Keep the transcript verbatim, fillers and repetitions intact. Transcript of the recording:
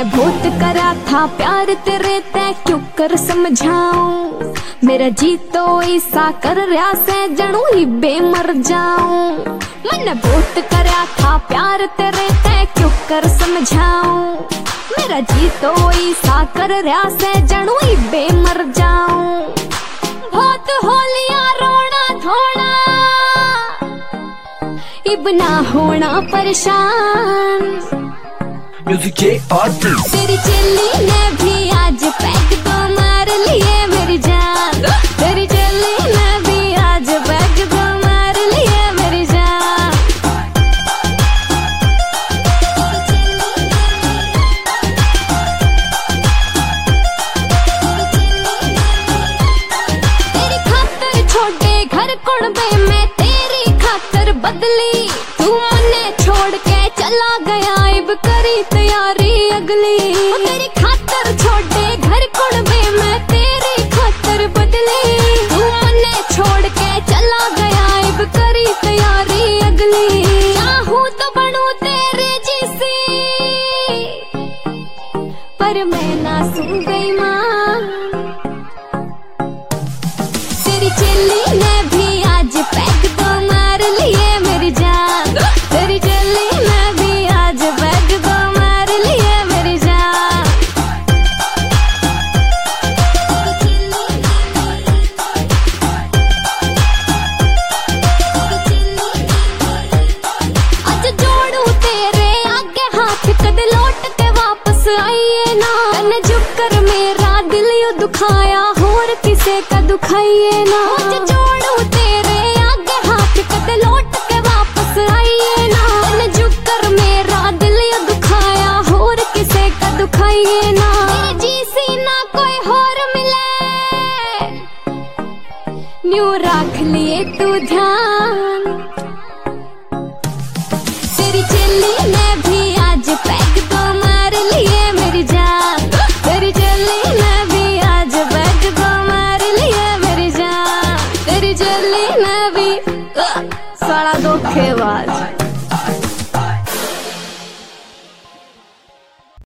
बहुत करा था प्यार तेरे, तै क्यों कर समझाऊं। मेरा जी तो ऐसा कर रहा से जनू ही बेमर जाऊं। मैंने बहुत करा था प्यार तेरे, तै क्यों कर समझाऊं। मेरा जी तो ऐसा कर रहा से जनू ही बेमर जाऊं। बहुत होलिया रोना धोना इब ना होना परेशान। म्यूजिक ये और तेरी चेली ने भी आज पैक तो मार लिए मेरी जान। तेरी चेली ने भी आज पैक तो मार लिए मेरी जान। तेरी खातर छोटे घर कुड़बे में तेरी खातर बदली। तू मन्ने छोड़ के चला गया इब करी तैयारी अगली। तेरी खातर छोटे घर कुड़बे में तेरी खातर बदली। तू मन्ने छोड़ के चला गया इब करी तैयारी अगली। चाहूं तो बनूं तेरे जैसी पर मैं ना सुन गई मां। तेरी चेली ने भी आज पैक तो मार लिए मेरी जान। तेरी चेली ने भी आज पैक तो मार लिए मेरी जान। आज जोड़ू तेरे आगे हाथ कद लौट के वापस आइए ना। तने झुक कर मेरा दिल यू दुखाया होर किसे का दुखाइए ना। आज जोड़ू तेरे आगे हाथ कद लौट के वापस आइए ना। तने झुक कर मेरा दिल यू दुखाया होर किसे का दुखाइए ना। मेरे जैसी ना कोई होर मिले न्यू रख लिए तू ध्यान। तेरी चेली ने भी आज पैक तो मार लिए मेरी जान। तेरी चेली ने भी आज पैक तो मार लिए मेरी जान। तेरी चेली ने भी साला धोखेबाज।